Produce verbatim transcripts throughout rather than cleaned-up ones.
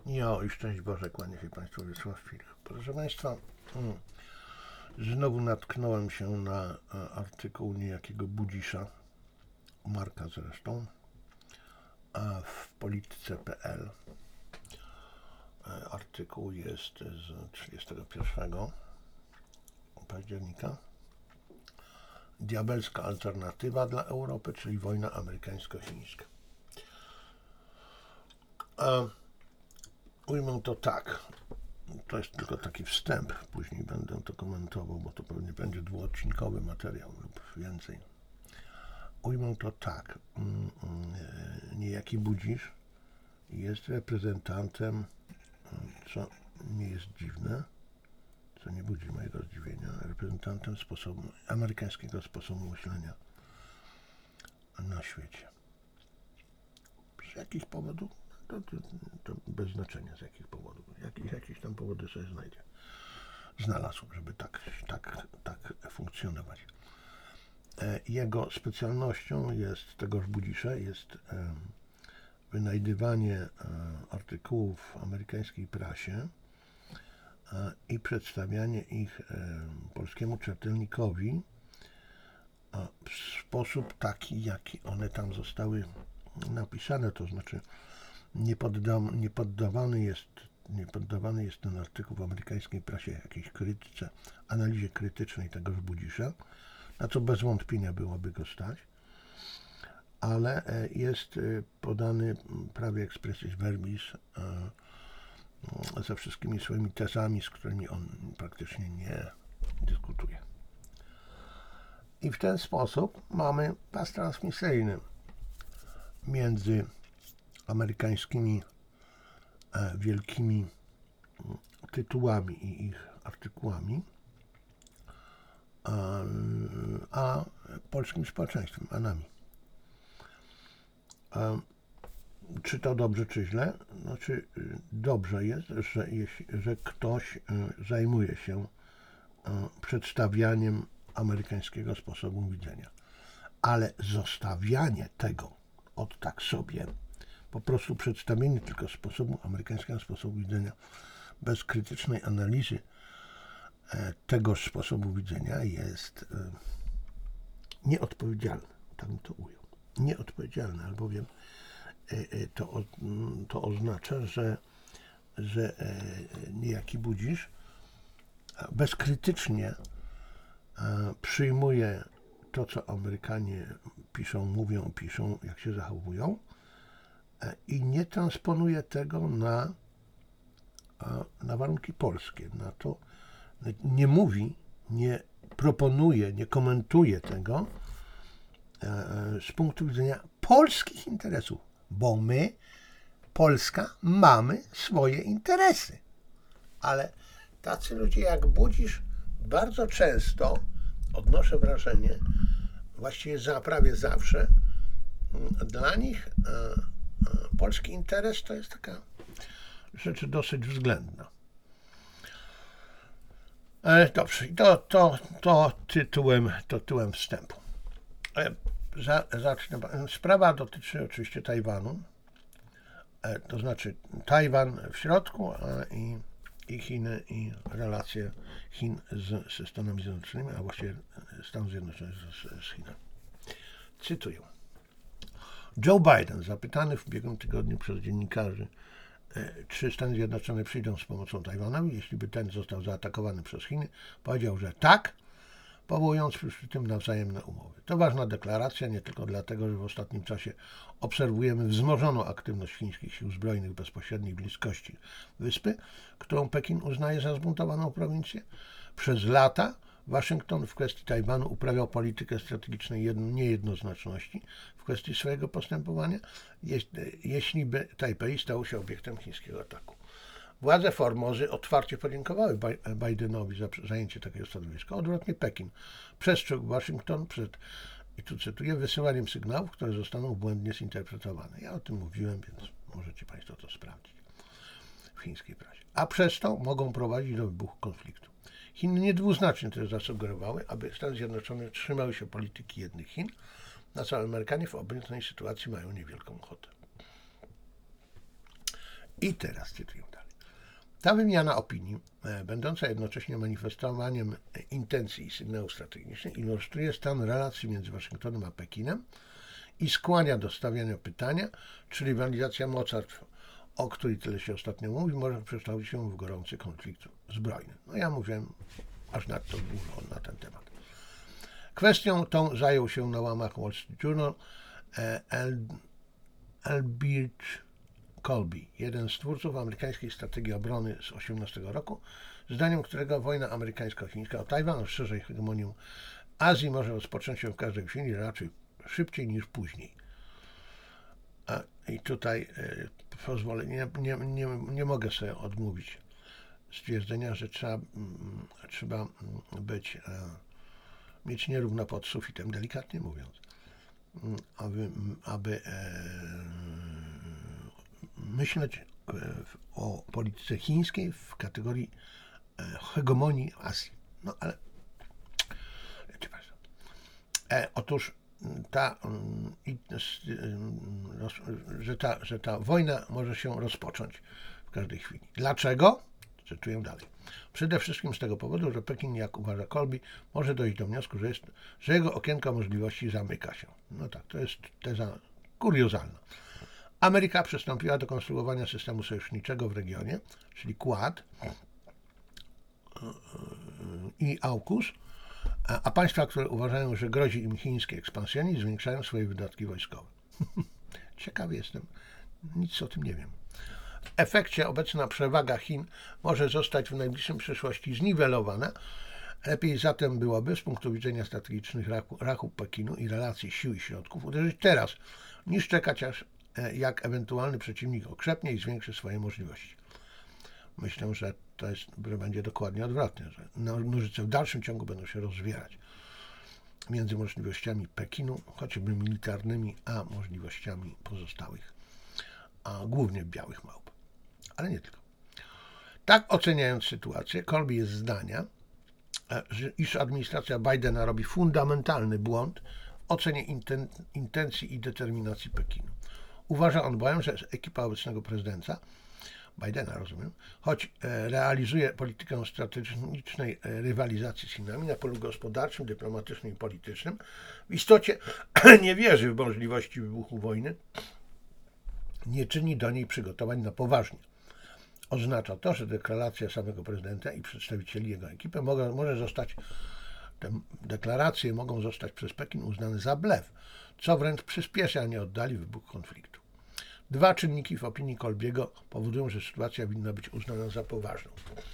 Jo, i szczęść Boże, kłania się Państwu Wiesław Pilch. Proszę Państwa, hmm, znowu natknąłem się na e, artykuł niejakiego Budzisza, Marka zresztą, a w polityce kropka pe el. E, artykuł jest z trzydziestego pierwszego października. Diabelska alternatywa dla Europy, czyli wojna amerykańsko-chińska. E, Ujmę to tak, to jest tylko taki wstęp, później będę to komentował, bo to pewnie będzie dwuodcinkowy materiał lub więcej. Ujmę to tak, niejaki Budzisz jest reprezentantem, co nie jest dziwne, co nie budzi mojego zdziwienia, reprezentantem sposobu, amerykańskiego sposobu myślenia na świecie. Z jakich powodów? To, to, to bez znaczenia z jakich powodów. Jakieś, jakieś tam powody sobie znajdzie. Znalazł, żeby tak, tak, tak funkcjonować. E, jego specjalnością jest, tegoż Budzisza, jest e, wynajdywanie e, artykułów w amerykańskiej prasie e, i przedstawianie ich e, polskiemu czytelnikowi e, w sposób taki, jaki one tam zostały napisane, to znaczy Nie, poddam, nie, poddawany jest, nie poddawany jest ten artykuł w amerykańskiej prasie jakiejś krytyce, analizie krytycznej tegoż Budzisza, na co bez wątpienia byłoby go stać, ale jest podany prawie expressis verbis ze wszystkimi swoimi tezami, z którymi on praktycznie nie dyskutuje. I w ten sposób mamy pas transmisyjny między amerykańskimi e, wielkimi tytułami i ich artykułami, a, a polskim społeczeństwem, a nami. A, czy to dobrze, czy źle? Znaczy, dobrze jest, że, że ktoś zajmuje się przedstawianiem amerykańskiego sposobu widzenia, ale zostawianie tego od tak sobie, po prostu przedstawienie tylko sposobu, amerykańskiego sposobu widzenia, bez krytycznej analizy e, tegoż sposobu widzenia jest e, nieodpowiedzialne, tak bym to ujął. Nieodpowiedzialne, albowiem e, e, to, o, to oznacza, że, że e, niejaki Budzisz bezkrytycznie e, przyjmuje to, co Amerykanie piszą, mówią, piszą, jak się zachowują, i nie transponuje tego na, na warunki polskie. Na to nie mówi, nie proponuje, nie komentuje tego z punktu widzenia polskich interesów, bo my, Polska, mamy swoje interesy. Ale tacy ludzie jak Budzisz bardzo często, odnoszę wrażenie, właściwie za, prawie zawsze, dla nich polski interes to jest taka rzecz dosyć względna. E, dobrze, to, to, to, tytułem, to tytułem wstępu. E, za, zacznę. Sprawa dotyczy oczywiście Tajwanu, e, to znaczy Tajwan w środku a i, i Chiny i relacje Chin z, ze Stanami Zjednoczonymi, a właściwie Stanów Zjednoczonych z, z Chinami. Cytuję. Joe Biden, zapytany w ubiegłym tygodniu przez dziennikarzy, czy Stany Zjednoczone przyjdą z pomocą Tajwanowi, jeśli by ten został zaatakowany przez Chiny, powiedział, że tak, powołując przy tym na wzajemne umowy. To ważna deklaracja, nie tylko dlatego, że w ostatnim czasie obserwujemy wzmożoną aktywność chińskich sił zbrojnych w bezpośredniej bliskości wyspy, którą Pekin uznaje za zbuntowaną prowincję. Przez lata Waszyngton w kwestii Tajwanu uprawiał politykę strategicznej jedno, niejednoznaczności w kwestii swojego postępowania, jeśli by Tajpej stał się obiektem chińskiego ataku. Władze Formozy otwarcie podziękowały Bidenowi za zajęcie takiego stanowiska. Odwrotnie Pekin przestrzegł Waszyngton przed, i tu cytuję, wysyłaniem sygnałów, które zostaną błędnie zinterpretowane. Ja o tym mówiłem, więc możecie Państwo to sprawdzić w chińskiej prasie. A przez to mogą prowadzić do wybuchu konfliktu. Chiny niedwuznacznie też zasugerowały, aby Stany Zjednoczone trzymały się polityki jednych Chin, na co Amerykanie w obecnej sytuacji mają niewielką ochotę. I teraz cytuję dalej. Ta wymiana opinii, e, będąca jednocześnie manifestowaniem intencji i sygnałów strategicznych, ilustruje stan relacji między Waszyngtonem a Pekinem i skłania do stawiania pytania, czy rywalizacja mocarstw, o której tyle się ostatnio mówi, może przekształcić się w gorący konflikt zbrojny. No ja mówiłem aż nadto dużo na ten temat. Kwestią tą zajął się na łamach Wall Street Journal Elbert Colby, jeden z twórców amerykańskiej strategii obrony z osiemnastego roku, zdaniem którego wojna amerykańsko-chińska o Tajwan rozszerzy hegemonię Azji może rozpocząć się w każdej chwili, raczej szybciej niż później. A, I tutaj e, pozwolę, nie, nie, nie, nie mogę sobie odmówić stwierdzenia, że trzeba, m, trzeba być, e, mieć nierówno pod sufitem, delikatnie mówiąc, aby, aby e, myśleć o polityce chińskiej w kategorii hegemonii Azji. No ale wiecie Państwo, e, otóż ta, że ta, że ta wojna może się rozpocząć w każdej chwili. Dlaczego? Cytuję dalej. Przede wszystkim z tego powodu, że Pekin, jak uważa Colby, może dojść do wniosku, że, jest, że jego okienko możliwości zamyka się. No tak, to jest teza kuriozalna. Ameryka przystąpiła do konstruowania systemu sojuszniczego w regionie, czyli Quad i AUKUS, a państwa, które uważają, że grozi im chiński ekspansjonizm, zwiększają swoje wydatki wojskowe. Ciekawy jestem, nic o tym nie wiem. W efekcie obecna przewaga Chin może zostać w najbliższej przyszłości zniwelowana. Lepiej zatem byłoby z punktu widzenia strategicznych rachub Pekinu i relacji sił i środków uderzyć teraz, niż czekać aż jak ewentualny przeciwnik okrzepnie i zwiększy swoje możliwości. Myślę, że to jest, że będzie dokładnie odwrotnie, że nożyce w dalszym ciągu będą się rozwierać między możliwościami Pekinu, choćby militarnymi, a możliwościami pozostałych, a głównie białych małp. Ale nie tylko. Tak oceniając sytuację, Colby jest zdania, że iż administracja Bidena robi fundamentalny błąd w ocenie inten, intencji i determinacji Pekinu. Uważa on bowiem, że ekipa obecnego prezydenta, Bidena rozumiem, choć realizuje politykę strategicznej rywalizacji z Chinami na polu gospodarczym, dyplomatycznym i politycznym, w istocie nie wierzy w możliwości wybuchu wojny, nie czyni do niej przygotowań na poważnie. Oznacza to, że deklaracja samego prezydenta i przedstawicieli jego ekipy mogą, może zostać, te deklaracje mogą zostać przez Pekin uznane za blef, co wręcz przyspieszy, a nie oddali wybuch konfliktu. Dwa czynniki w opinii Colby'ego powodują, że sytuacja winna być uznana za poważną.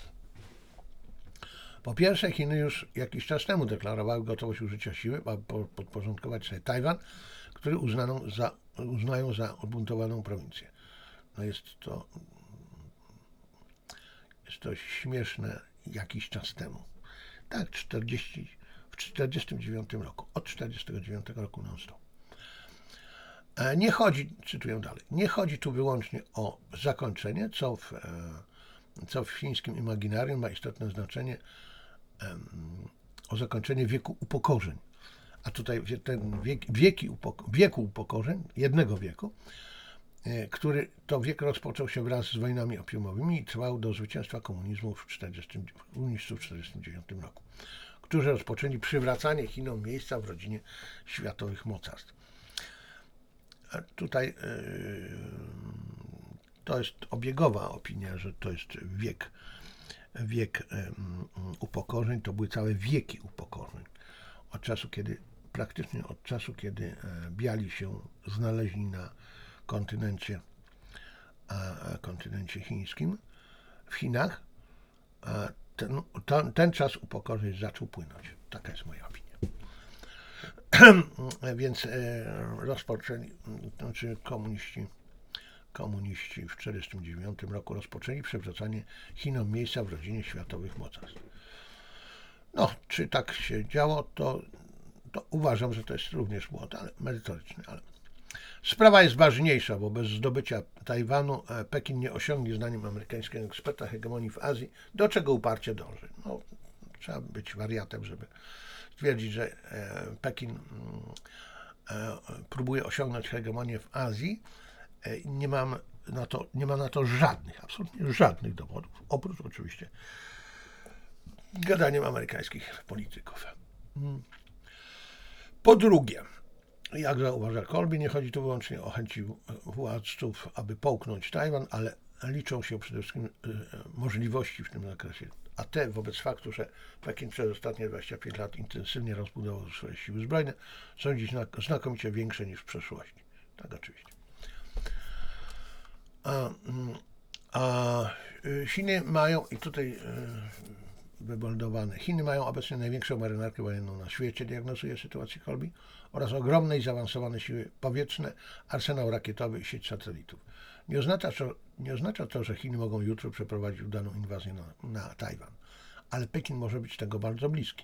Po pierwsze, Chiny już jakiś czas temu deklarowały gotowość użycia siły, aby podporządkować sobie Tajwan, który uznaną za, uznają za odbuntowaną prowincję. No jest to, jest to śmieszne jakiś czas temu. Tak, czterdzieści, w tysiąc dziewięćset czterdziestym dziewiątym roku, od tysiąc dziewięćset czterdziestego dziewiątego roku non-stop. Nie chodzi, cytuję dalej, nie chodzi tu wyłącznie o zakończenie, co w, co w chińskim imaginarium ma istotne znaczenie, o zakończenie wieku upokorzeń. A tutaj ten wiek, wieki upoko, wieku upokorzeń, jednego wieku, który to wiek rozpoczął się wraz z wojnami opiumowymi i trwał do zwycięstwa komunizmu w tysiąc dziewięćset czterdziestym dziewiątym roku, którzy rozpoczęli przywracanie Chinom miejsca w rodzinie światowych mocarstw. Tutaj yy, to jest obiegowa opinia, że to jest wiek, wiek yy, upokorzeń, to były całe wieki upokorzeń. Od czasu, kiedy, praktycznie od czasu, kiedy yy, biali się znaleźli na kontynencie, a, kontynencie chińskim, w Chinach, a ten, ten, ten czas upokorzeń zaczął płynąć. Taka jest moja opinia. Więc e, rozpoczęli, znaczy komuniści, komuniści w tysiąc dziewięćset czterdziestym dziewiątym roku rozpoczęli przywracanie Chinom miejsca w rodzinie światowych mocarstw. No, czy tak się działo, to, to uważam, że to jest również błąd, ale merytoryczny. Ale sprawa jest ważniejsza, bo bez zdobycia Tajwanu Pekin nie osiągnie, zdaniem amerykańskiego eksperta, hegemonii w Azji, do czego uparcie dąży. No, trzeba być wariatem, żeby twierdzić, że Pekin próbuje osiągnąć hegemonię w Azji. Nie mam na to, nie ma na to żadnych, absolutnie żadnych dowodów, oprócz oczywiście gadaniem amerykańskich polityków. Po drugie, jak zauważa Kolby, nie chodzi tu wyłącznie o chęci władców, aby połknąć Tajwan, ale liczą się przede wszystkim możliwości w tym zakresie, a te wobec faktu, że Pekin przez ostatnie dwadzieścia pięć lat intensywnie rozbudował swoje siły zbrojne, są dziś znakomicie większe niż w przeszłości. Tak, oczywiście. A, a Chiny mają, i tutaj wyboldowane, Chiny mają obecnie największą marynarkę wojenną na świecie, diagnozuje sytuację Kolby, oraz ogromne i zaawansowane siły powietrzne, arsenał rakietowy i sieć satelitów. Nie oznacza, to, nie oznacza to, że Chiny mogą jutro przeprowadzić udaną inwazję na, na Tajwan, ale Pekin może być tego bardzo bliski.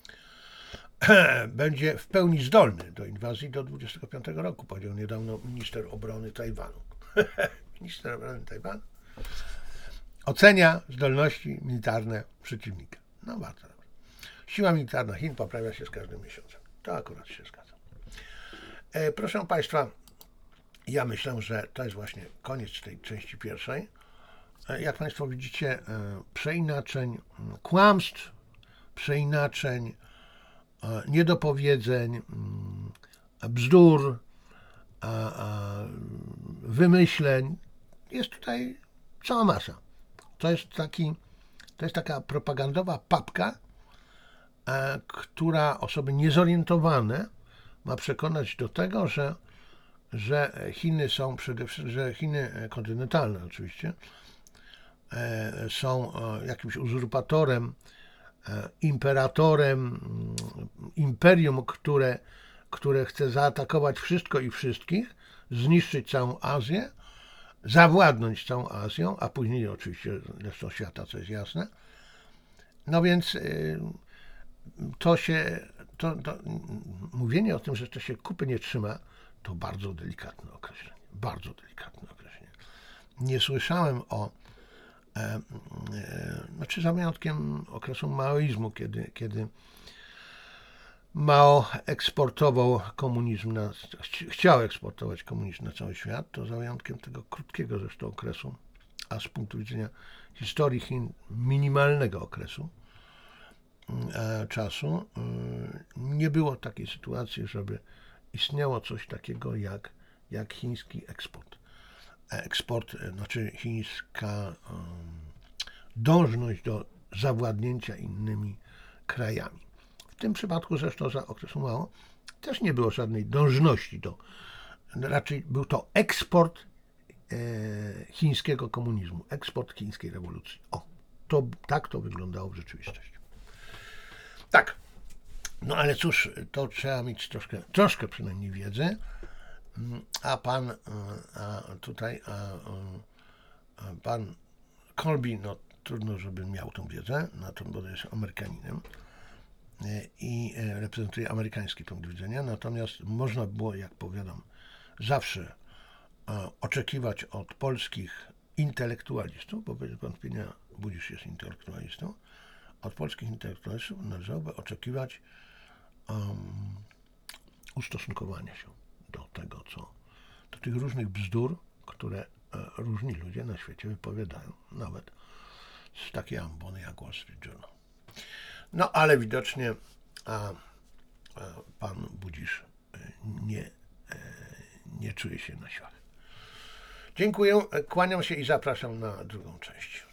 Będzie w pełni zdolny do inwazji do dwudziestego piątego roku, powiedział niedawno minister obrony Tajwanu. Minister obrony Tajwanu ocenia zdolności militarne przeciwnika. No bardzo dobrze. Siła militarna Chin poprawia się z każdym miesiącem. To akurat się zgadza. E, proszę Państwa, ja myślę, że to jest właśnie koniec tej części pierwszej. E, jak Państwo widzicie, e, przeinaczeń, kłamstw, przeinaczeń, e, niedopowiedzeń, e, bzdur, e, e, wymyśleń jest tutaj cała masa. To jest taki, to jest taka propagandowa papka, e, która osoby niezorientowane ma przekonać do tego, że, że Chiny są przede wszystkim, że Chiny kontynentalne oczywiście e, są e, jakimś uzurpatorem, e, imperatorem, imperium, które, które chce zaatakować wszystko i wszystkich, zniszczyć całą Azję, zawładnąć całą Azją, a później oczywiście resztą świata, co jest jasne. No więc y, to się, to, to, mówienie o tym, że to się kupy nie trzyma, to bardzo delikatne określenie, bardzo delikatne określenie. Nie słyszałem o, e, e, znaczy za wyjątkiem okresu maoizmu, kiedy, kiedy Mao eksportował komunizm, na, chciał eksportować komunizm na cały świat, to za wyjątkiem tego krótkiego zresztą okresu, a z punktu widzenia historii Chin minimalnego okresu e, czasu, e, nie było takiej sytuacji, żeby istniało coś takiego jak, jak chiński eksport. Eksport, znaczy chińska e, dążność do zawładnięcia innymi krajami. W tym przypadku zresztą za okresu Mao też nie było żadnej dążności do, raczej był to eksport e, chińskiego komunizmu, eksport chińskiej rewolucji. O, to tak to wyglądało w rzeczywistości. Tak, no ale cóż, to trzeba mieć troszkę, troszkę przynajmniej wiedzy, a pan, a tutaj, a, a pan Kolby, no trudno, żeby miał tą wiedzę, na to, bo jest Amerykaninem i reprezentuje amerykański punkt widzenia, natomiast można było, jak powiadam, zawsze oczekiwać od polskich intelektualistów, bo bez wątpienia Budzisz jest intelektualistą, od polskich intelektualistów należałoby oczekiwać um, ustosunkowania się do tego, co, do tych różnych bzdur, które różni ludzie na świecie wypowiadają, nawet z takiej ambony jak Wall Street Journal. No, ale widocznie a, a pan Budzisz nie, nie czuje się na siłach. Dziękuję, kłaniam się i zapraszam na drugą część.